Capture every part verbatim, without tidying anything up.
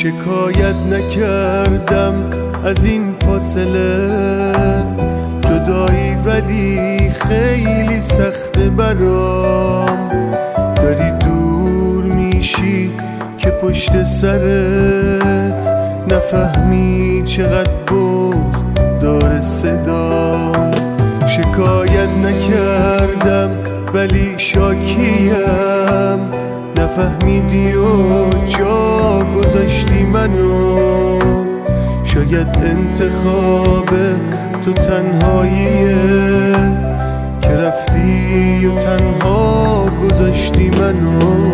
شکایت نکردم از این فاصله، جدایی ولی خیلی سخته برام. داری دور میشی که پشت سرت نفهمی چقدر بود داره صدام. شکایت نکردم ولی شاکیم، نفهمیدی و جا گذاشتی منو. شاید انتخاب تو تنهاییه که رفتی و تنها گذاشتی منو.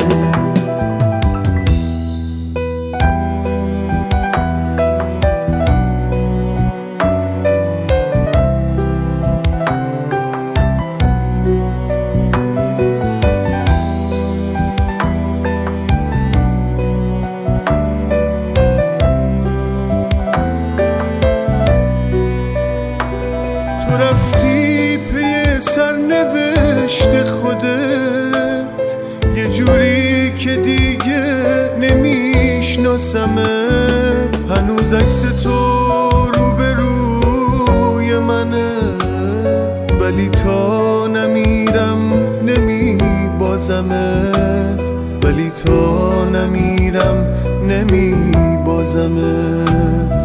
رفتی پی سرنوشت خودت یه جوری که دیگه نمیشناسمت. هنوز عکس تو روبروی منه، ولی تا نمیرم نمیبازمت، ولی تا نمیرم نمیبازمت.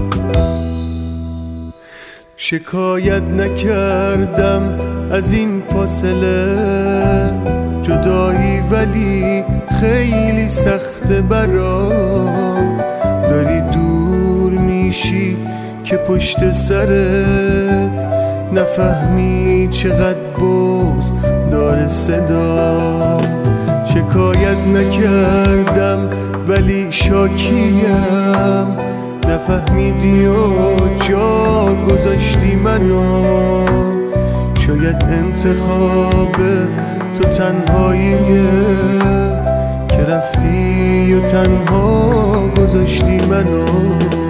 شکایت نکردم از این فاصله، جدایی ولی خیلی سخته برام. داری دور میشی که پشت سرت نفهمی چقدر بغض داره صدام. شکایت نکردم ولی شاکیم، نفهمیدی و جا گذاشتی منو. شاید انتخاب تو تنهاییه که رفتی و تنها گذاشتی منو.